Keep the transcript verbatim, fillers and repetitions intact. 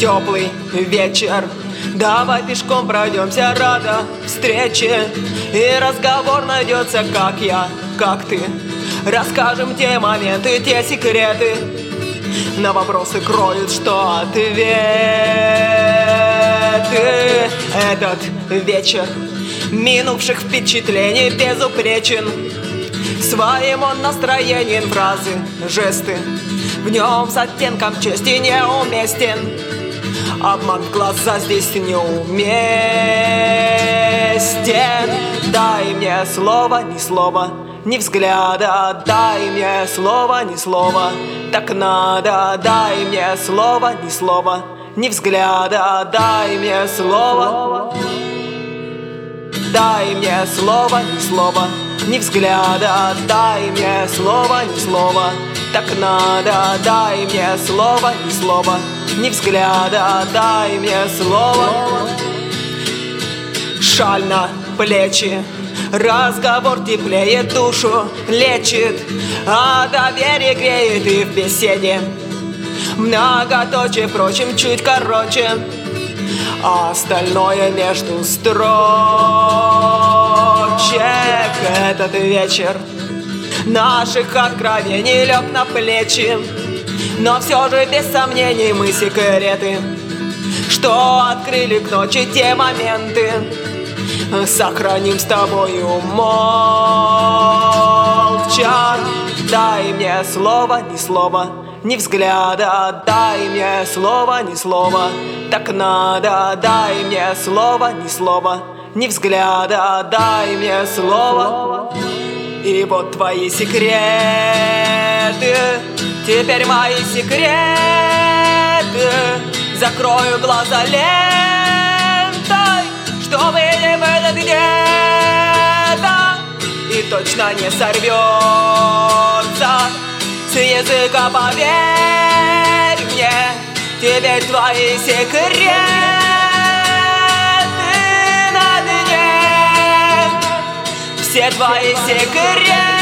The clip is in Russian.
теплый вечер. Давай пешком пройдемся, рада встрече. И разговор найдется, как я, как ты. Расскажем те моменты, те секреты. На вопросы кроют, что ответы. Этот вечер минувших впечатлений безупречен. Своим он настроением, фразы, жесты. В нем с оттенком чести неуместен. Обман в глаза здесь неуместен. Дай мне слово, ни слова, ни взгляда. Дай мне слово, ни слова, так надо. Дай мне слово, ни слова, ни взгляда. Дай мне слово. Дай мне слово, ни слова, ни взгляда. Дай мне слово, ни слова, так надо. Дай мне слово, ни слова, ни взгляда. Дай мне слово. Шаль на плечи, разговор теплее душу лечит, а доверие греет и в беседе. Многоточие, впрочем, чуть короче, а остальное между строчек. Этот вечер наших откровений лег на плечи, но все же без сомнений мы секреты, что открыли к ночи те моменты, сохраним с тобою молча. Дай мне слово, ни слова, ни взгляда. Дай мне слово, ни слова, так надо. Дай мне слово, ни слова, ни взгляда. Дай мне слово. И вот твои секреты, теперь мои секреты. Закрою глаза лентой, что выйдем этот где-то и точно не сорвется с языка, поверь мне. Теперь твои секреты на дне, все твои секреты.